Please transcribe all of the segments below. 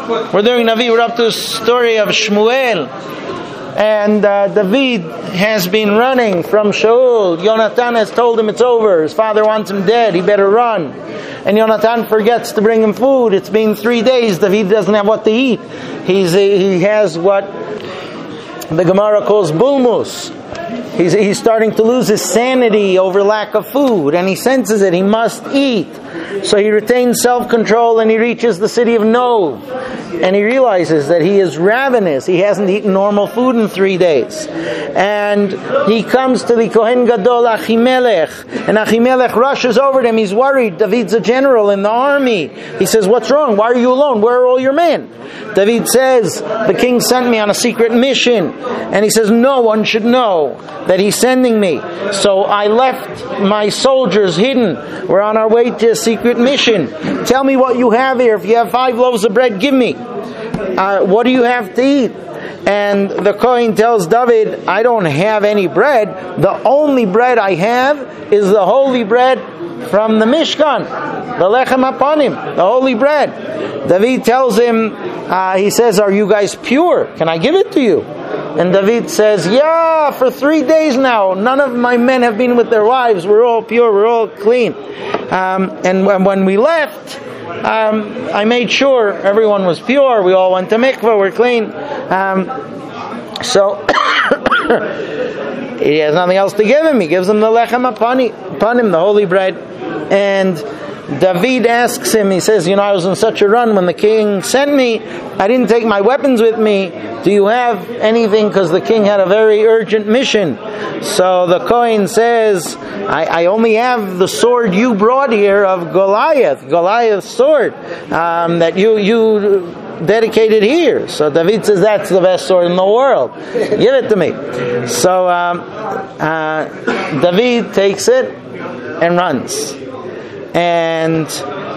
We're doing Navi. We're up to the story of Shmuel. And David has been running from Shaul. Yonatan has told him it's over. His father wants him dead. He better run. And Yonatan forgets to bring him food. It's been 3 days. David doesn't have what to eat. He has what the Gemara calls bulmus. He's starting to lose his sanity over lack of food. And he senses it. He must eat. So he retains self-control and he reaches the city of Nov. And he realizes that he is ravenous. He hasn't eaten normal food in 3 days. And he comes to the Kohen Gadol Achimelech. And Achimelech rushes over to him. He's worried. David's a general in the army. He says, "What's wrong? Why are you alone? Where are all your men?" David says, "The king sent me on a secret mission." And he says, "No one should know that he's sending me. So I left my soldiers hidden. We're on our way to a secret mission. Tell me what you have here. If you have 5 loaves of bread, give me. What do you have to eat?" And the Kohen tells David, "I don't have any bread. The only bread I have is the holy bread from the Mishkan, the Lechem Hapanim, the holy bread." David tells him, he says, "Are you guys pure? Can I give it to you?" And David says, "Yeah, for 3 days now, none of my men have been with their wives. We're all pure, we're all clean. And when we left, I made sure everyone was pure. We all went to mikveh, we're clean." So he has nothing else to give him. He gives him the lechem hapanim, the holy bread. And David asks him, he says, "I was on such a run when the king sent me. I didn't take my weapons with me. Do you have anything?" Because the king had a very urgent mission. So the Kohen says, I only have the sword you brought here of Goliath's sword, that you dedicated here. So David says, "That's the best sword in the world. Give it to me." So David takes it and runs. And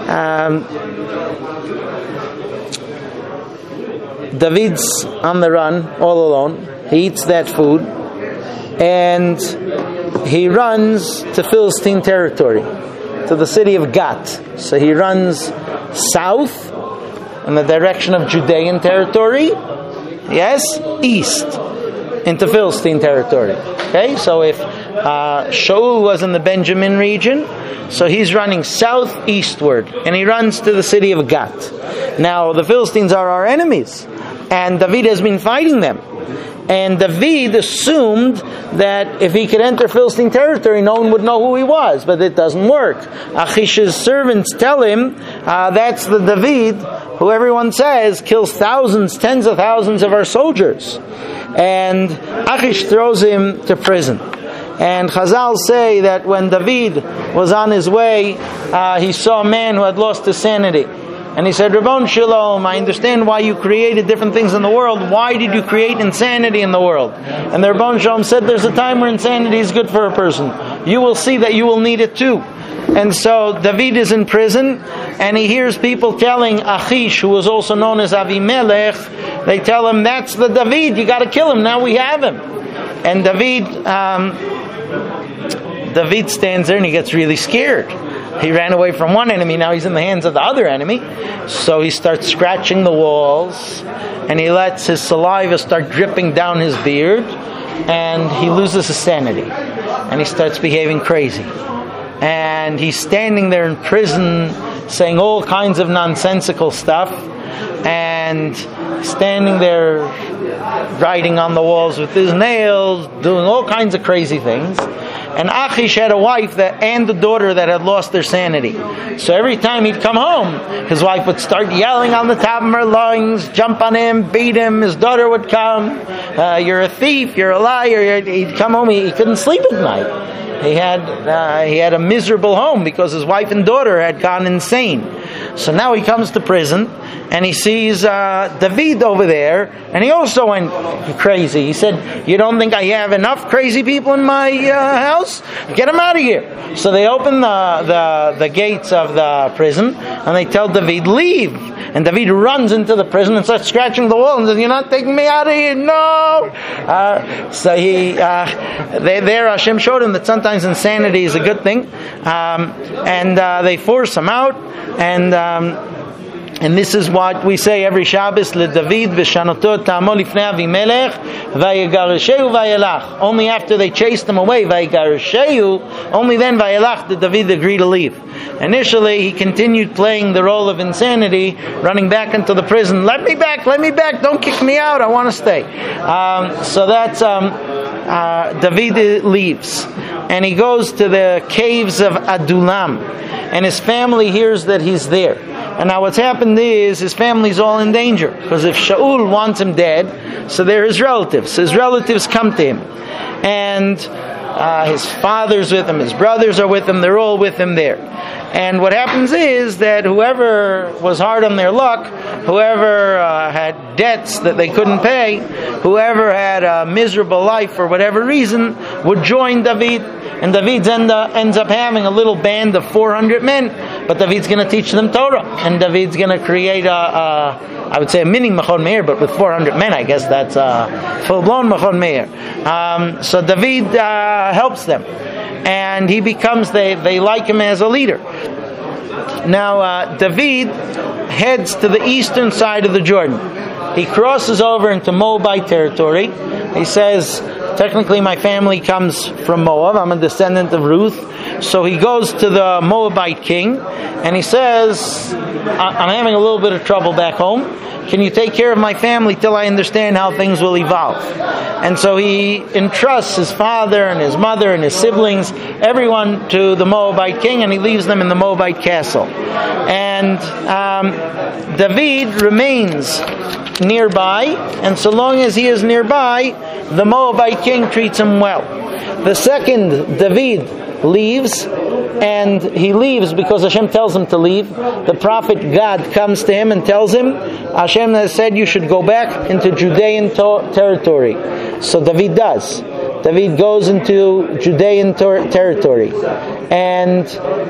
David's on the run, all alone. He eats that food. And he runs to Philistine territory, to the city of Gat. So he runs south in the direction of Judean territory. Yes, east into Philistine territory. Okay, so if Shaul was in the Benjamin region, so he's running southeastward, and he runs to the city of Gat. Now, the Philistines are our enemies, and David has been fighting them. And David assumed that if he could enter Philistine territory, no one would know who he was, but it doesn't work. Achish's servants tell him, that's the David who everyone says kills thousands, tens of thousands of our soldiers. And Achish throws him to prison. And Chazal say that when David was on his way, he saw a man who had lost his sanity. And he said, "Rabbon Shalom, I understand why you created different things in the world. Why did you create insanity in the world?" And the Rabbon Shalom said, "There's a time where insanity is good for a person. You will see that you will need it too." And so David is in prison, and he hears people telling Achish, who was also known as Avimelech, they tell him, "That's the David, you got to kill him, now we have him." And David stands there and he gets really scared. He ran away from one enemy, now he's in the hands of the other enemy. So he starts scratching the walls, and he lets his saliva start dripping down his beard, and he loses his sanity, and he starts behaving crazy. And he's standing there in prison saying all kinds of nonsensical stuff, and standing there writing on the walls with his nails, doing all kinds of crazy things. And Achish had a wife and a daughter that had lost their sanity. So every time he'd come home, his wife would start yelling on the top of her lungs, jump on him, beat him. His daughter would come, "You're a thief, you're a liar." He'd come home, he couldn't sleep at night. He had a miserable home because his wife and daughter had gone insane. So now he comes to prison, and he sees David over there, and he also went crazy. He said, "You don't think I have enough crazy people in my house? Get them out of here." So they open the gates of the prison, and they tell David, "Leave." And David runs into the prison and starts scratching the wall and says, "You're not taking me out of here, no!" So there Hashem showed him that sometimes insanity is a good thing. And they force him out, and And this is what we say every Shabbos, LeDavid v'shanotot ta'amo lifnei Avimelech vayegaresheu vayelach. Only after they chased him away, vayegaresheu, only then vayelach did David agree to leave. Initially, he continued playing the role of insanity, running back into the prison. Let me back, don't kick me out, I want to stay. So that's David leaves. And he goes to the caves of Adullam. And his family hears that he's there. And now what's happened is his family's all in danger. Because if Shaul wants him dead, so they're his relatives. His relatives come to him. And his father's with him, his brothers are with him, they're all with him there. And what happens is that whoever was hard on their luck, whoever had debts that they couldn't pay, whoever had a miserable life for whatever reason, would join David. And David ends up having a little band of 400 men, but David's going to teach them Torah. And David's going to create I would say a mini Machon Meir, but with 400 men, I guess that's a full-blown Machon Meir. So David helps them. And he becomes, they like him as a leader. Now, David heads to the eastern side of the Jordan. He crosses over into Moabite territory. He says, technically my family comes from Moab. I'm a descendant of Ruth. So he goes to the Moabite king, and he says, I'm having a little bit of trouble back home. Can you take care of my family till I understand how things will evolve? And so he entrusts his father and his mother and his siblings, everyone, to the Moabite king, and he leaves them in the Moabite castle. And David remains nearby, and so long as he is nearby, the Moabite king treats him well. The second David leaves, and he leaves because Hashem tells him to leave. The prophet Gad comes to him and tells him, Hashem has said you should go back into Judean territory. So David does. David goes into Judean territory. And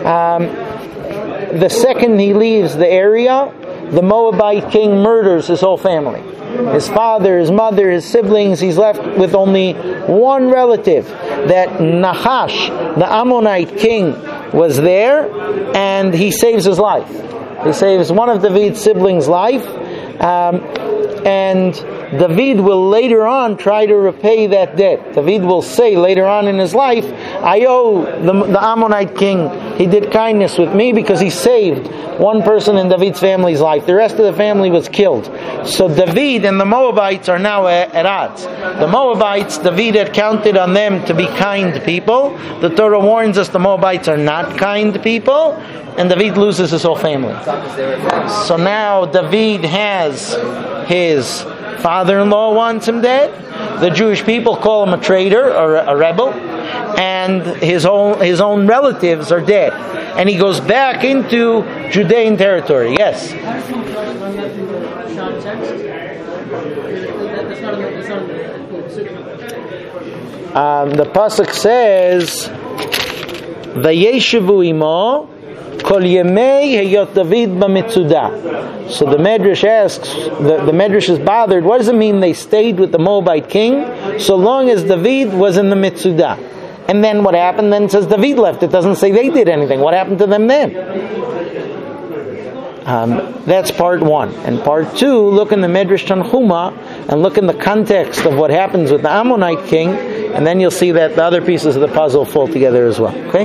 the second he leaves the area, the Moabite king murders his whole family. His father, his mother, his siblings. He's left with only one relative. That Nahash, the Ammonite king, was there, and he saves his life. He saves one of David's siblings' life, and David will later on try to repay that debt. David will say later on in his life, I owe the Ammonite king, he did kindness with me because he saved one person in David's family's life. The rest of the family was killed. So David and the Moabites are now at odds. The Moabites, David had counted on them to be kind people. The Torah warns us the Moabites are not kind people, and David loses his whole family. So now David has his father-in-law wants him dead. The Jewish people call him a traitor or a rebel, and his own relatives are dead. And he goes back into Judean territory. Yes. The pasuk says, "Vayeshevu imo kol yemei heyot David b'mitzudah." So the Medrash asks, the Medrash is bothered. What does it mean they stayed with the Moabite king so long as David was in the Mitzudah? And then what happened? Then it says David left. It doesn't say they did anything. What happened to them then? That's part one. And part two, look in the Medrash Tanchuma and look in the context of what happens with the Ammonite king, and then you'll see that the other pieces of the puzzle fall together as well. Okay?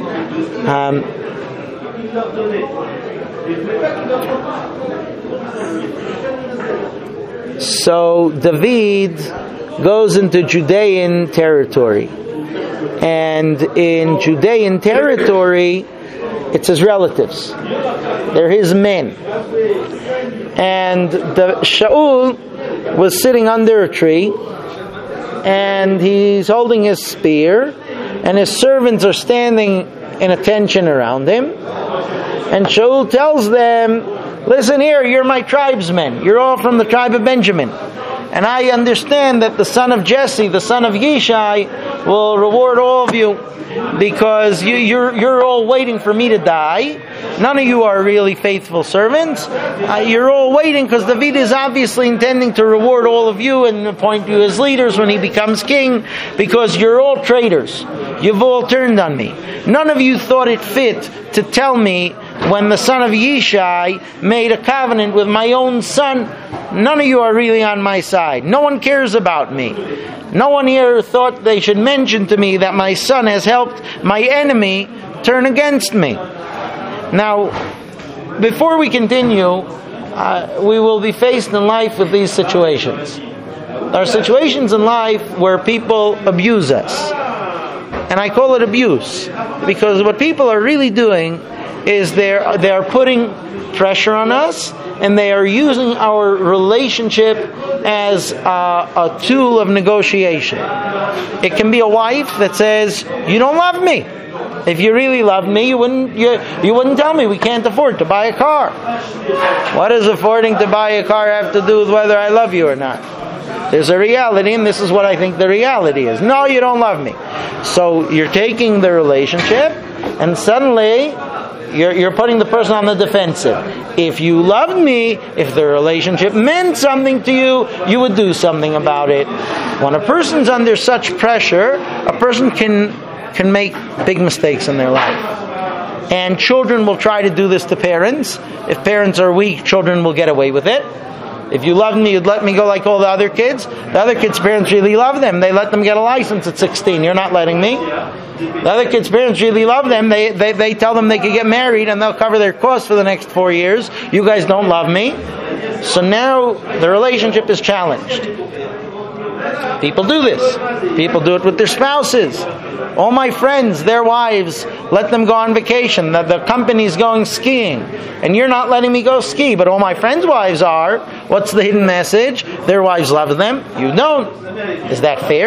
So David goes into Judean territory. And in Judean territory, it's his relatives. They're his men. And Shaul was sitting under a tree, and he's holding his spear, and his servants are standing in attention around him. And Shaul tells them, listen here, you're my tribesmen. You're all from the tribe of Benjamin. And I understand that the son of Jesse, the son of Yishai, will reward all of you because you're all waiting for me to die. None of you are really faithful servants. You're all waiting because David is obviously intending to reward all of you and appoint you as leaders when he becomes king, because you're all traitors. You've all turned on me. None of you thought it fit to tell me when the son of Yishai made a covenant with my own son, none of you are really on my side. No one cares about me. No one here thought they should mention to me that my son has helped my enemy turn against me. Now, before we continue, we will be faced in life with these situations. There are situations in life where people abuse us. And I call it abuse, because what people are really doing is they are putting pressure on us, and they are using our relationship as a tool of negotiation. It can be a wife that says, "You don't love me. If you really loved me, you wouldn't tell me we can't afford to buy a car." What does affording to buy a car have to do with whether I love you or not? There's a reality, and this is what I think the reality is. No, you don't love me. So you're taking the relationship, and suddenly you're putting the person on the defensive. If you loved me, if the relationship meant something to you, you would do something about it. When a person's under such pressure, a person can make big mistakes in their life. And children will try to do this to parents. If parents are weak, children will get away with it. If you loved me, you'd let me go like all the other kids. The other kids' parents really love them. They let them get a license at 16. You're not letting me. The other kids' parents really love them. They tell them they could get married and they'll cover their costs for the next 4 years. You guys don't love me. So now the relationship is challenged. People do this. People do it with their spouses. All my friends, their wives, let them go on vacation. The company's going skiing. And you're not letting me go ski, but all my friends' wives are. What's the hidden message? Their wives love them. You don't. Is that fair?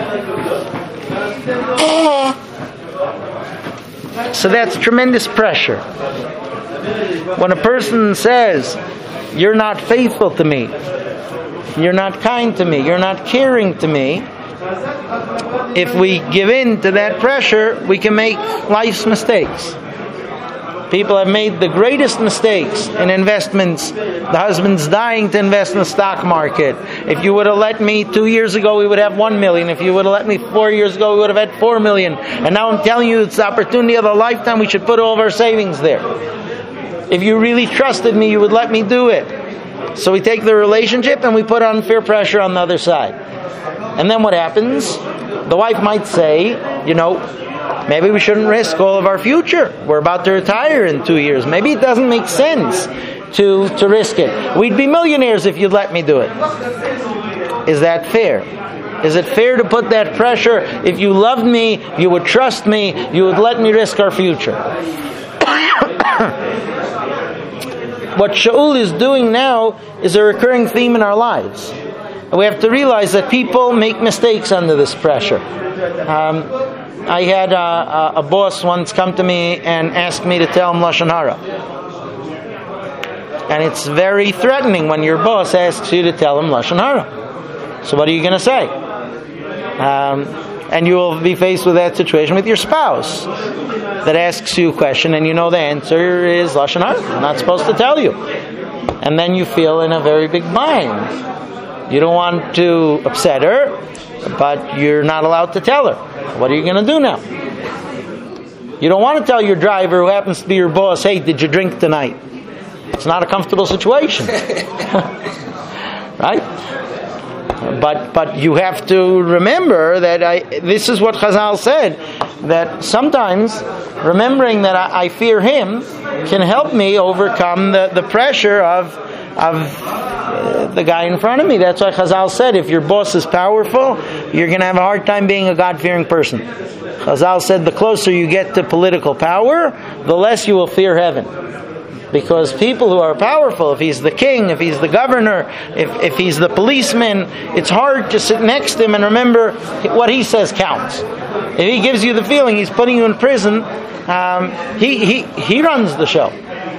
So that's tremendous pressure. When a person says, "You're not faithful to me, you're not kind to me, you're not caring to me," if we give in to that pressure, we can make life's mistakes. People have made the greatest mistakes in investments. The husband's dying to invest in the stock market. If you would have let me 2 years ago, we would have 1 million. If you would have let me 4 years ago, we would have had 4 million. And now I'm telling you, it's the opportunity of a lifetime. We should put all of our savings there. If you really trusted me, you would let me do it. So we take the relationship and we put unfair pressure on the other side. And then what happens? The wife might say, maybe we shouldn't risk all of our future. We're about to retire in 2 years. Maybe it doesn't make sense to risk it. We'd be millionaires if you'd let me do it. Is that fair? Is it fair to put that pressure? If you loved me, you would trust me, you would let me risk our future. What Shaul is doing now is a recurring theme in our lives. We have to realize that people make mistakes under this pressure. I had a boss once come to me and ask me to tell him Lashon Hara. And it's very threatening when your boss asks you to tell him Lashon Hara. So what are you going to say? And you will be faced with that situation with your spouse that asks you a question and you know the answer is Lashon Hara. I'm not supposed to tell you. And then you feel in a very big bind. You don't want to upset her, but you're not allowed to tell her. What are you going to do now? You don't want to tell your driver who happens to be your boss, "Hey, did you drink tonight?" It's not a comfortable situation. Right? But you have to remember that this is what Chazal said, that sometimes remembering that I fear him can help me overcome the pressure of the guy in front of me. That's why Chazal said, if your boss is powerful, you're going to have a hard time being a God-fearing person. Chazal said the closer you get to political power, the less you will fear heaven. Because people who are powerful, if he's the king, if he's the governor, if he's the policeman, it's hard to sit next to him and remember what he says counts. If he gives you the feeling he's putting you in prison, he runs the show.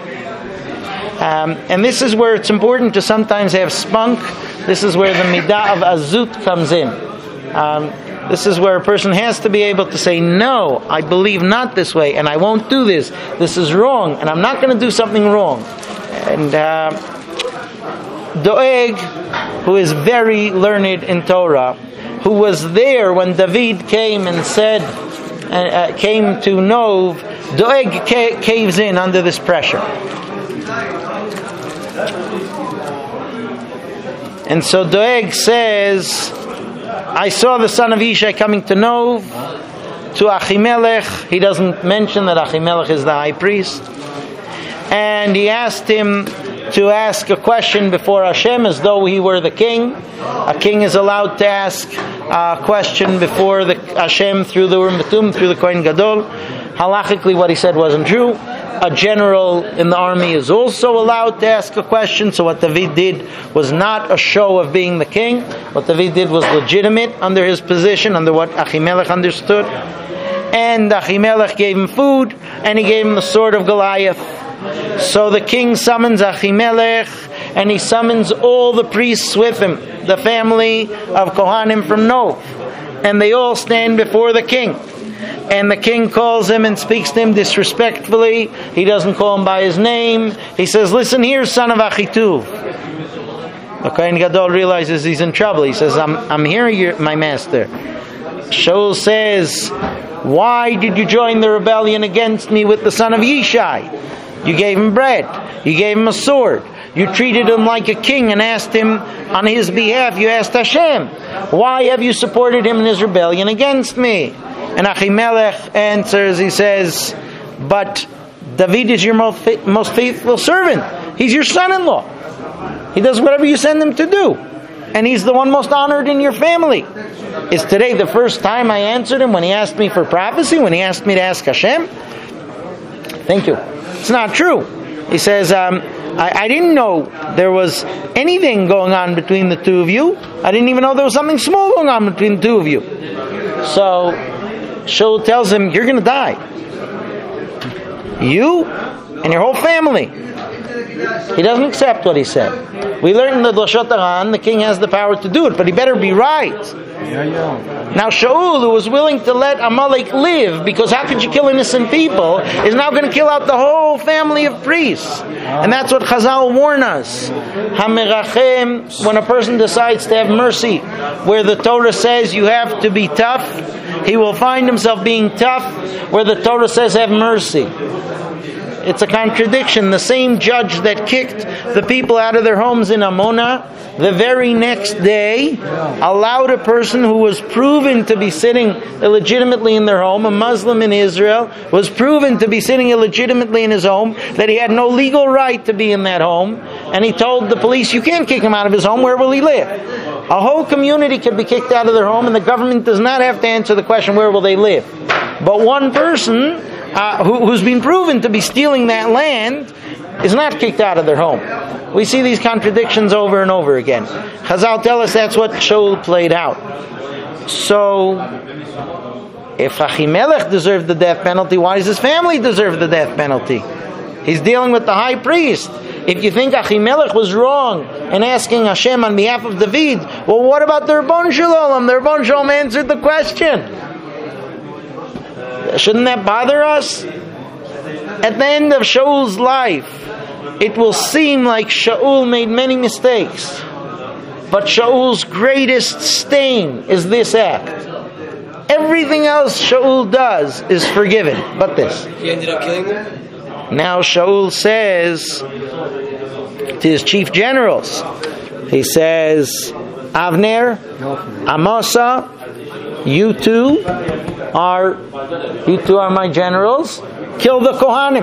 And this is where it's important to sometimes have spunk. This is where the midah of azut comes in. This is where a person has to be able to say, "No, I believe not this way, and I won't do this. This is wrong, and I'm not going to do something wrong." And Doeg, who is very learned in Torah, who was there when David came and said, came to Nov Doeg caves in under this pressure. And so Doeg says, I saw the son of Ishai coming to Nov, to Achimelech. He doesn't mention that Achimelech is the high priest. And he asked him to ask a question before Hashem as though he were the king. A king is allowed to ask a question before the Hashem through the Urim V'Tumim, through the Kohen Gadol. Halachically, what he said wasn't true. A general in the army is also allowed to ask a question. So what David did was not a show of being the king. What David did was legitimate under his position, under what Achimelech understood. And Achimelech gave him food, and he gave him the sword of Goliath. So the king summons Achimelech, and he summons all the priests with him, the family of Kohanim from Nov. And they all stand before the king. And the king calls him and speaks to him disrespectfully. He doesn't call him by his name. He says, listen here, son of Achituv. The Kohen Gadol realizes he's in trouble. He says, I'm hearing my master. Shaul says, why did you join the rebellion against me with the son of Yishai? You gave him bread. You gave him a sword. You treated him like a king and asked him on his behalf. You asked Hashem, why have you supported him in his rebellion against me? And Achimelech answers, he says, but David is your most faithful servant. He's your son-in-law. He does whatever you send him to do. And he's the one most honored in your family. Is today the first time I answered him when he asked me for prophecy, when he asked me to ask Hashem? Thank you. It's not true. He says, I didn't know there was anything going on between the two of you. I didn't even know there was something small going on between the two of you. So Shaul tells him, you're going to die. You and your whole family. He doesn't accept what he said. We learned in the Lashot Haran, the king has the power to do it, but he better be right. Now Shaul, who was willing to let Amalek live, because how could you kill innocent people, is now going to kill out the whole family of priests. And that's what Chazal warn us. Hamerachem, when a person decides to have mercy, where the Torah says you have to be tough, he will find himself being tough, where the Torah says have mercy. It's a contradiction. The same judge that kicked the people out of their homes in Amona, the very next day allowed a person who was proven to be sitting illegitimately in their home, a Muslim in Israel, was proven to be sitting illegitimately in his home, that he had no legal right to be in that home, and he told the police, you can't kick him out of his home, where will he live? A whole community could be kicked out of their home, and the government does not have to answer the question, where will they live? But one person who's been proven to be stealing that land is not kicked out of their home. We see these contradictions over and over again. Chazal tell us that's what Shaul played out. So, if Achimelech deserved the death penalty, why does his family deserve the death penalty? He's dealing with the high priest. If you think Achimelech was wrong in asking Hashem on behalf of David, well, what about the Rebbeinu Shalom? The Rebbeinu Shalom answered the question. Shouldn't that bother us? At the end of Shaul's life, it will seem like Shaul made many mistakes. But Shaul's greatest stain is this act. Everything else Shaul does is forgiven, but this. He ended up killing them? Now Shaul says to his chief generals, he says, Avner, Amasa, you two are my generals. Kill the Kohanim.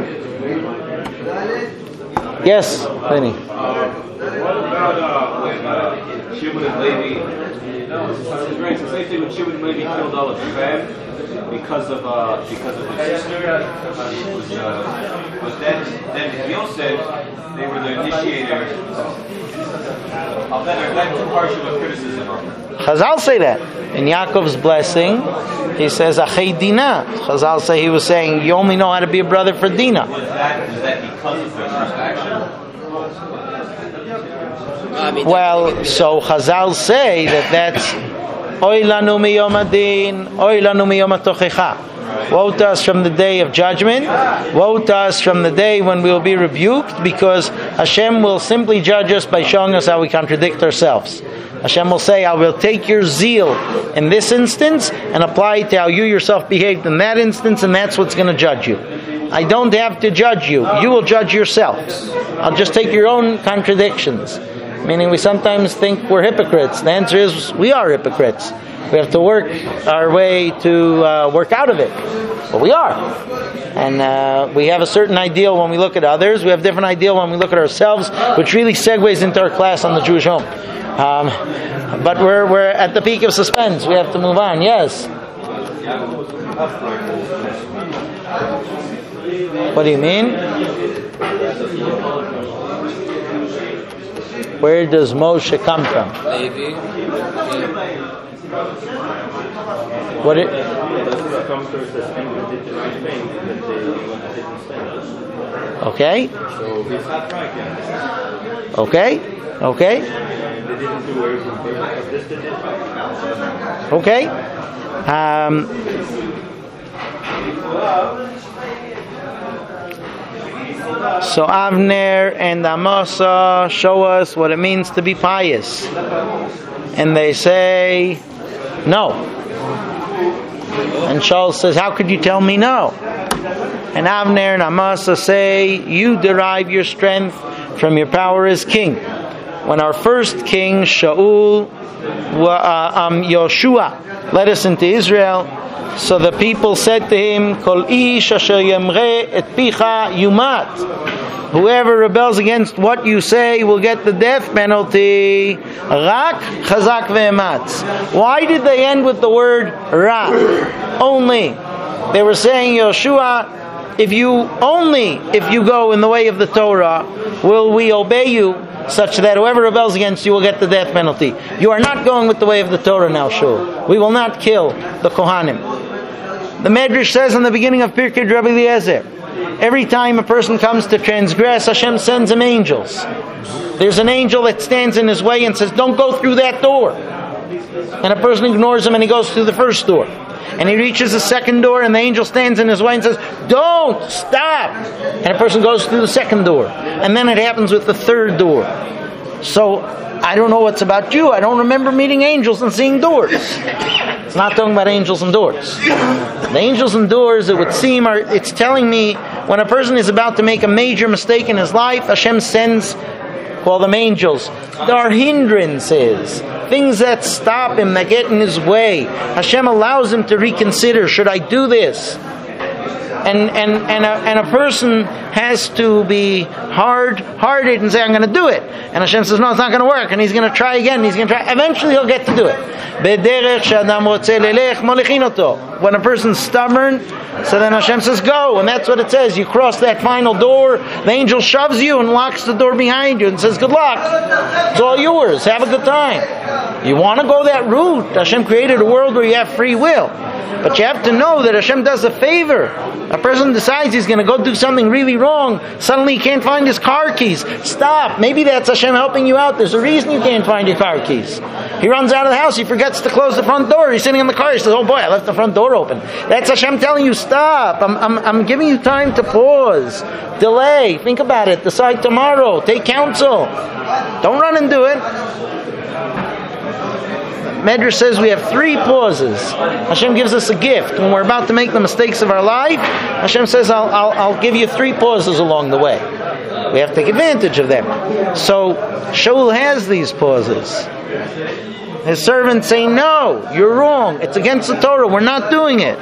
Yes, Benny. What about when Shimon and Levi? It's the same thing when Shimon and Levi killed all of Shechem because of his sister. But then Yosef, they were the initiator of that too harsh of a criticism of them. Chazal say that. In Yaakov's blessing, he says, Achei Dina. Chazal say he was saying, you only know how to be a brother for Dina. Was that because of their first action? Well, so Chazal say that's Oy lanu miyom adin, oy lanu miyom atochecha. Woe to us from the day of judgment. Woe to us from the day when we will be rebuked, because Hashem will simply judge us by showing us how we contradict ourselves. Hashem will say, I will take your zeal in this instance and apply it to how you yourself behaved in that instance, and that's what's going to judge you. I don't have to judge you. You will judge yourselves. I'll just take your own contradictions. Meaning we sometimes think we're hypocrites. The answer is we are hypocrites. We have to work our way to work out of it. But we are. And we have a certain ideal when we look at others. We have a different ideal when we look at ourselves, which really segues into our class on the Jewish home. But we're at the peak of suspense. We have to move on. Yes? What do you mean? Where does Moshe come from? What it? Okay. Okay. Okay. Okay. So Avner and Amasa show us what it means to be pious. And they say, no. And Shaul says, how could you tell me no? And Avner and Amasa say, you derive your strength from your power as king. When our first king, Shaul, Yoshua, led us into Israel, so the people said to him, Kol ish asher yemre et picha yumat. Whoever rebels against what you say will get the death penalty. Rak chazak ve'ematz. Why did they end with the word rak? Only. They were saying, Yoshua, if you go in the way of the Torah, will we obey you, such that whoever rebels against you will get the death penalty. You are not going with the way of the Torah now, Shul. We will not kill the Kohanim. The Medrash says in the beginning of Pirkei Rabbi Eliezer, every time a person comes to transgress, Hashem sends him angels. There's an angel that stands in his way and says, don't go through that door. And a person ignores him and he goes through the first door. And he reaches the second door and the angel stands in his way and says, don't, stop. And a person goes through the second door. And then it happens with the third door. So, I don't know what's about you. I don't remember meeting angels and seeing doors. It's not talking about angels and doors. The angels and doors, it would seem, it's telling me when a person is about to make a major mistake in his life, Hashem sends, call them angels. There are hindrances, things that stop him, that get in his way. Hashem allows him to reconsider, should I do this? And a person has to be hard-hearted and say, I'm going to do it. And Hashem says, no, it's not going to work. And he's going to try again. And he's going to try. Eventually he'll get to do it. When a person's stubborn, so then Hashem says, go. And that's what it says. You cross that final door, the angel shoves you and locks the door behind you and says, good luck. It's all yours. Have a good time. You want to go that route. Hashem created a world where you have free will. But you have to know that Hashem does a favor. A person decides he's going to go do something really wrong. Suddenly he can't find his car keys. Stop. Maybe that's Hashem helping you out. There's a reason you can't find your car keys. He runs out of the house. He forgets to close the front door. He's sitting in the car. He says, oh boy, I left the front door open. That's Hashem telling you, stop. I'm giving you time to pause. Delay. Think about it. Decide tomorrow. Take counsel. Don't run and do it. Medrash says we have 3 pauses. Hashem gives us a gift. When we're about to make the mistakes of our life, Hashem says, I'll give you 3 pauses along the way. We have to take advantage of them. So, Shaul has these pauses. His servants say, no, you're wrong. It's against the Torah. We're not doing it.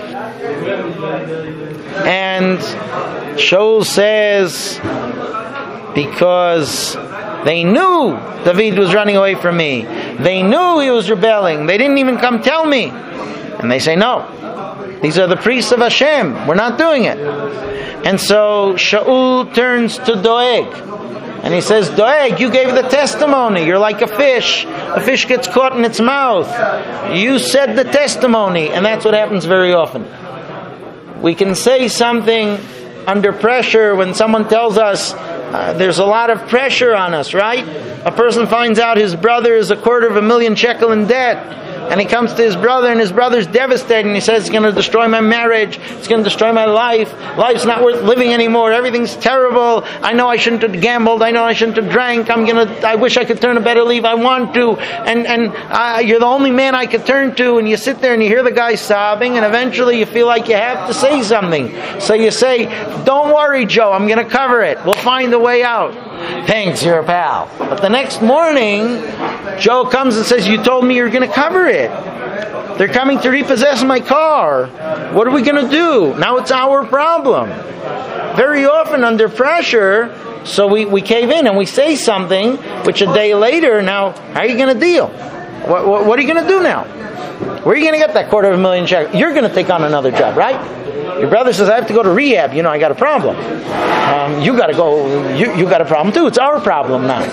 And Shaul says, because they knew David was running away from me. They knew he was rebelling. They didn't even come tell me. And they say, no. These are the priests of Hashem. We're not doing it. And so Shaul turns to Doeg. And he says, Doeg, you gave the testimony. You're like a fish. A fish gets caught in its mouth. You said the testimony. And that's what happens very often. We can say something under pressure when someone tells us, there's a lot of pressure on us, right? A person finds out his brother is 250,000 shekel in debt. And he comes to his brother, and his brother's devastated, and he says, it's going to destroy my marriage, it's going to destroy my life, life's not worth living anymore, everything's terrible, I know I shouldn't have gambled, I know I shouldn't have drank, I wish I could turn a better leaf, I want to, and you're the only man I could turn to. And you sit there and you hear the guy sobbing, and eventually you feel like you have to say something. So you say, don't worry, Joe, I'm going to cover it, we'll find a way out. Thanks, you're a pal. But the next morning, Joe comes and says, you told me you're going to cover it. They're coming to repossess my car. What are we going to do? Now it's our problem. Very often under pressure, so we cave in and we say something, which a day later, now, how are you going to deal? What are you going to do now? Where are you going to get that $250,000 check? You're going to take on another job, right? Your brother says, I have to go to rehab. I got a problem. You got to go. You got a problem too. It's our problem now.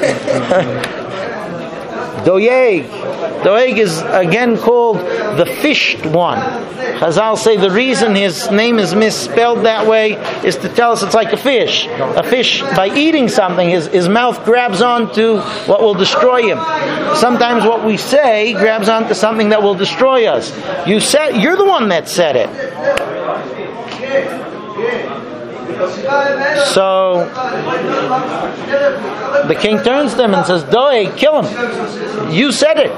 Doeg. Doeg is again called the fished one. Chazal say the reason his name is misspelled that way is to tell us it's like a fish. A fish, by eating something, his mouth grabs onto what will destroy him. Sometimes what we say grabs onto something that will destroy us. You're the one that said it. So the king turns to him and says, Doeg, kill him. You said it.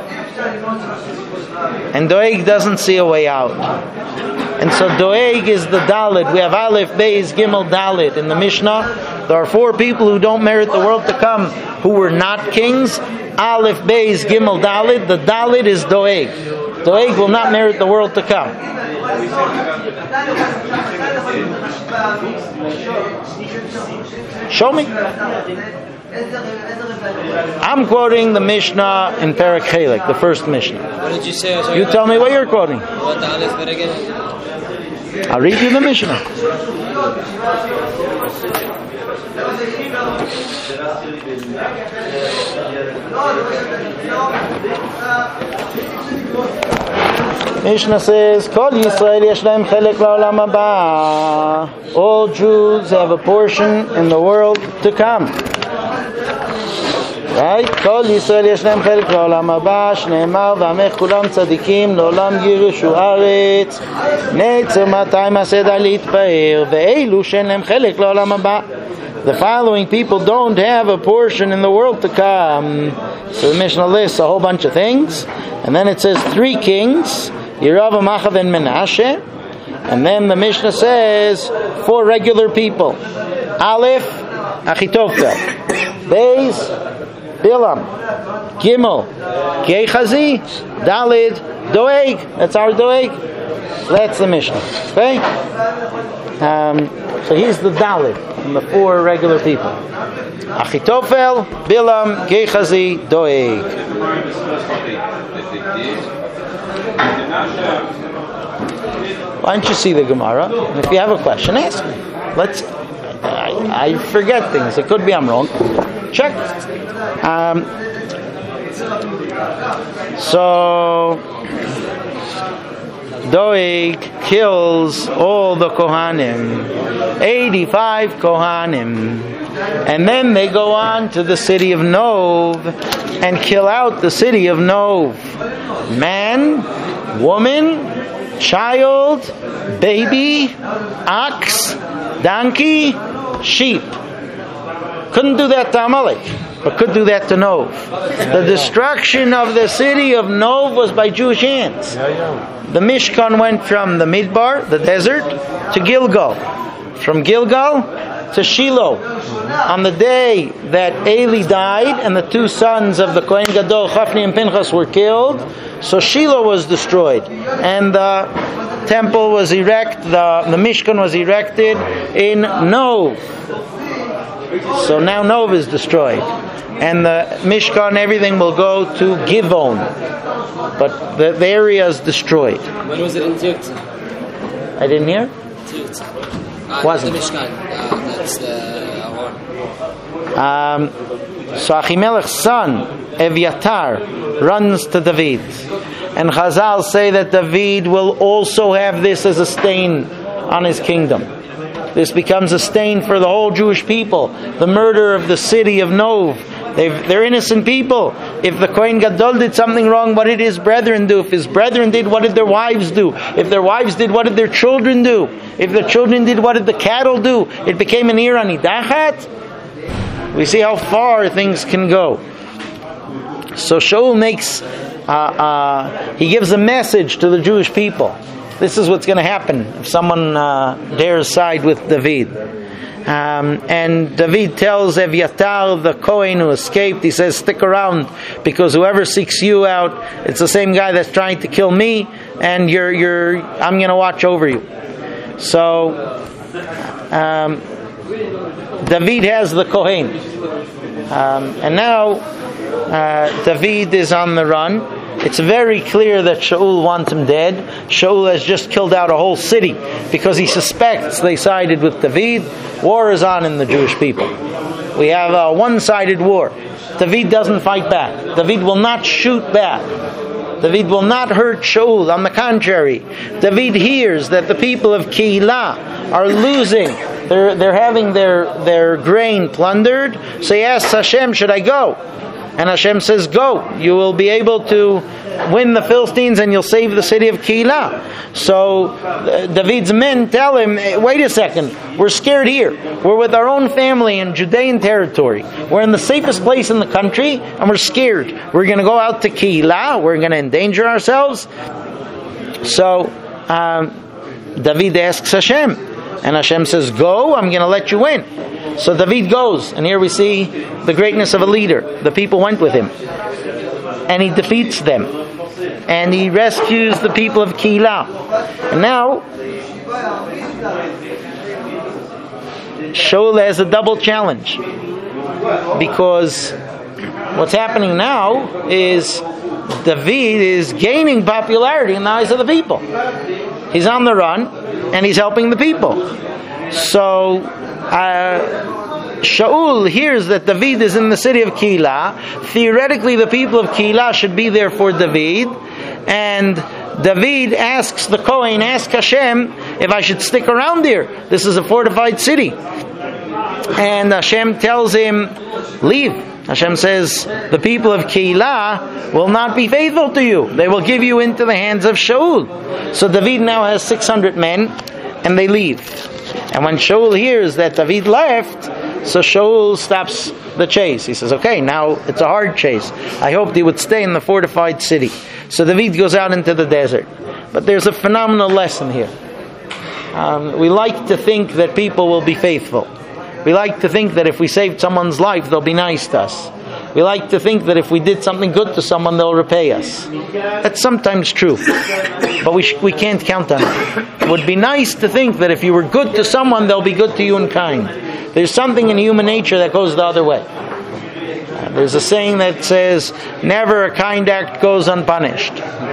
And Doeg doesn't see a way out. And so Doeg is the Dalit. We have Aleph, Beis, Gimel, Dalit. In the Mishnah, there are 4 people who don't merit the world to come, who were not kings. Aleph, Beis, Gimel, Dalit. The Dalit is Doeg. Doeg will not merit the world to come. Show me. I'm quoting the Mishnah in Perek Chelek, the first Mishnah. What did you say? You tell me what you're quoting. What the Aleph bet again? I'll read you the Mishnah. Mishnah says, Kol Yisrael yesh lahem chelek la'olam haba. All Jews have a portion in the world to come. Right? Kol Yisrael yesh lahem chelek la'olam haba. Shneimar v'amech kulam tzadikim la'olam yirushu aretz. Neitzer matay mased alit pa'er. Ve'elu she'en lahem chelek la'olam haba. The following people don't have a portion in the world to come. So the Mishnah lists a whole bunch of things. And then it says 3 kings. Yeravam, Achav, and Menashe. And then the Mishnah says 4 regular people. Aleph, Achitophel. Beis, Bilam. Gimel, Gehazi. Dalid, Doeg. That's our Doeg. That's the Mishnah. Okay? So he's the Dalid from the 4 regular people. Achitophel, Bilam, Gehazi, Doeg. Why don't you see the Gemara? If you have a question, ask me. I forget things. It could be I'm wrong. Check. So Doeg kills all the Kohanim, 85 Kohanim, and then they go on to the city of Nov and kill out the city of Nov. Man, woman, child, baby, ox, donkey, sheep. Couldn't do that to Amalek, but could do that to Nov. The destruction of the city of Nov was by Jewish hands. The Mishkan went from the Midbar, the desert, to Gilgal. From Gilgal to Shiloh. On the day that Eli died and the 2 sons of the Kohen Gadol, Chafni and Pinchas, were killed, so Shiloh was destroyed. And the temple was erected, the Mishkan was erected in Nov. So now Nov is destroyed. And the Mishkan, everything will go to Givon. But the area is destroyed. When was it in Tirza? I didn't hear? Tirza. Wasn't. The Mishkan. That's the So Achimelech's son, Eviatar, runs to David. And Chazal say that David will also have this as a stain on his kingdom. This becomes a stain for the whole Jewish people. The murder of the city of Nov They're innocent people. If the Kohen Gadol did something wrong, what did his brethren do? If his brethren did, what did their wives do? If their wives did, what did their children do? If their children did, what did the cattle do? It became an Ir Anidachat. We see how far things can go. So Shaul he gives a message to the Jewish people. This is what's going to happen if someone dares side with David. And David tells Eviatar, the Kohen who escaped, he says, stick around, because whoever seeks you out, it's the same guy that's trying to kill me, and I'm going to watch over you. So David has the Kohen. And now David is on the run. It's very clear that Shaul wants him dead. Shaul has just killed out a whole city because he suspects they sided with David. War is on in the Jewish people. We have a one-sided war. David doesn't fight back. David will not shoot back. David will not hurt Shaul. On the contrary, David hears that the people of Keilah are losing. They're having their grain plundered. So he asks Hashem, should I go? And Hashem says, go. You will be able to win the Philistines and you'll save the city of Keilah. So David's men tell him, wait a second, we're scared here. We're with our own family in Judean territory. We're in the safest place in the country and we're scared. We're going to go out to Keilah. We're going to endanger ourselves. So David asks Hashem. And Hashem says, go, I'm going to let you win. So David goes, and here we see the greatness of a leader. The people went with him, and he defeats them, and he rescues the people of Keilah. And now Shaul has a double challenge, because what's happening now is David is gaining popularity in the eyes of the people. He's on the run, and he's helping the people. So Shaul hears that David is in the city of Keilah. Theoretically, the people of Keilah should be there for David. And David asks the Kohen, ask Hashem if I should stick around here. This is a fortified city. And Hashem tells him, leave. Hashem says, the people of Keilah will not be faithful to you. They will give you into the hands of Shaul. So David now has 600 men, and they leave. And when Shaul hears that David left, so Shaul stops the chase. He says, okay, now it's a hard chase. I hoped he would stay in the fortified city. So David goes out into the desert. But there's a phenomenal lesson here. We like to think that people will be faithful. We like to think that if we saved someone's life, they'll be nice to us. We like to think that if we did something good to someone, they'll repay us. That's sometimes true. But we can't count on it. It would be nice to think that if you were good to someone, they'll be good to you in kind. There's something in human nature that goes the other way. There's a saying that says, never a kind act goes unpunished.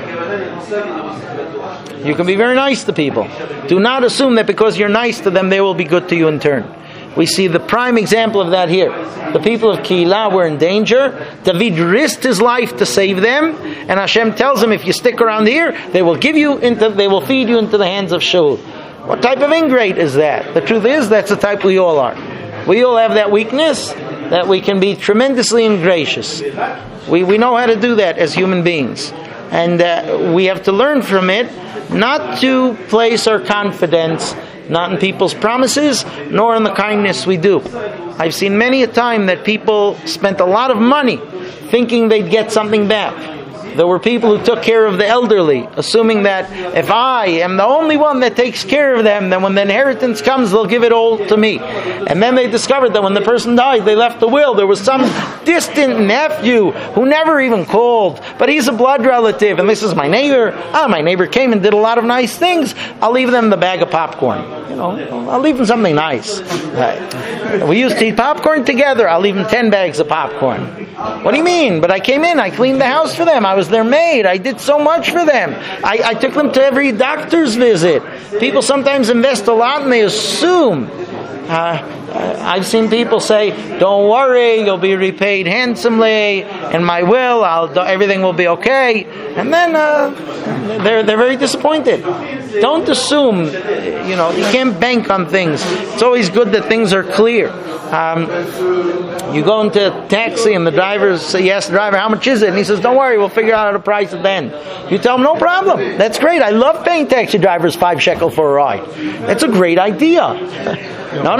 You can be very nice to people. Do not assume that because you're nice to them, they will be good to you in turn. We see the prime example of that here. The people of Keilah were in danger. David risked his life to save them, and Hashem tells him, if you stick around here, they will feed you into the hands of Shaul. What type of ingrate is that? The truth is, that's the type we all are. We all have that weakness, that we can be tremendously ingracious. We know how to do that as human beings. And we have to learn from it, not to place our confidence not in people's promises, nor in the kindness we do. I've seen many a time that people spent a lot of money thinking they'd get something back. There were people who took care of the elderly, assuming that if I am the only one that takes care of them, then when the inheritance comes, they'll give it all to me. And then they discovered that when the person died, they left a will. There was some distant nephew who never even called, but he's a blood relative, and this is my neighbor. My neighbor came and did a lot of nice things. I'll leave them the bag of popcorn. I'll leave them something nice. We used to eat popcorn together. I'll leave them 10 bags of popcorn. What do you mean? But I came in, I cleaned the house for them. I was their maid. I did so much for them. I took them to every doctor's visit. People sometimes invest a lot and they assume I've seen people say, "Don't worry, you'll be repaid handsomely. In my will, everything will be okay." And then they're very disappointed. Don't assume, you can't bank on things. It's always good that things are clear. You go into a taxi and you ask the driver, "How much is it?" And he says, "Don't worry, we'll figure out the price at the end." You tell him, "No problem. That's great. I love paying taxi drivers 5 shekel for a ride. That's a great idea." No.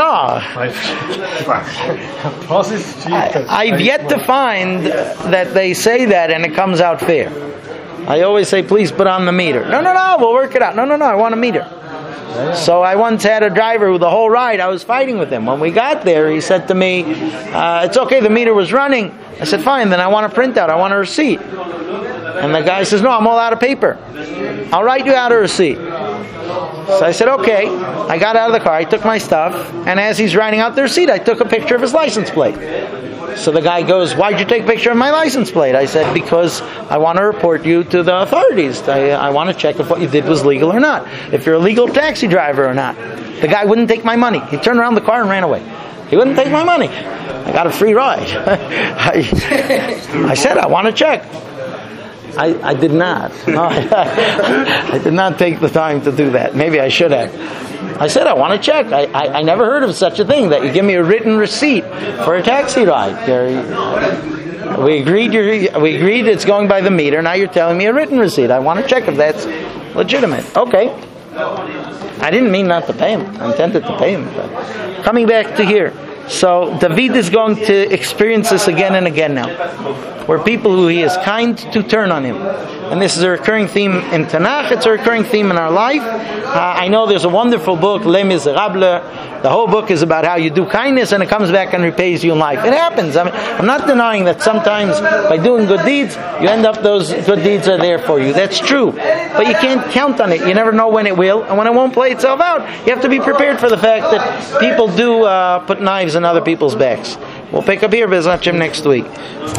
I've yet to find that they say that and it comes out fair. I always say, "Please put on the meter." No, we'll work it out. No, I want a meter. So I once had a driver who the whole ride, I was fighting with him. When we got there, he said to me, "It's okay, the meter was running." I said, "Fine, then I want a printout, I want a receipt." And the guy says, "No, I'm all out of paper. I'll write you out a receipt." So I said, "Okay." I got out of the car, I took my stuff, and as he's writing out the receipt, I took a picture of his license plate. So the guy goes, "Why'd you take a picture of my license plate?" I said, "Because I want to report you to the authorities. I want to check if what you did was legal or not. If you're a legal taxi driver or not." The guy wouldn't take my money. He turned around the car and ran away. He wouldn't take my money. I got a free ride. I said, "I want to check." I did not. No, I did not take the time to do that. Maybe I should have. I said, "I want to check." I never heard of such a thing, that you give me a written receipt for a taxi ride. We agreed it's going by the meter. Now you're telling me a written receipt. I want to check if that's legitimate. Okay. I didn't mean not to pay him. I intended to pay him. But coming back to here. So David is going to experience this again and again now, where people who he is kind to turn on him. And this is a recurring theme in Tanakh. It's a recurring theme in our life. I know there's a wonderful book, Les Miserables. The whole book is about how you do kindness and it comes back and repays you in life. It happens. I mean, I'm not denying that sometimes by doing good deeds, you end up those good deeds are there for you. That's true. But you can't count on it. You never know when it will. And when it won't play itself out, you have to be prepared for the fact that people do put knives in other people's backs. We'll pick up here, Bez Hashem, next week.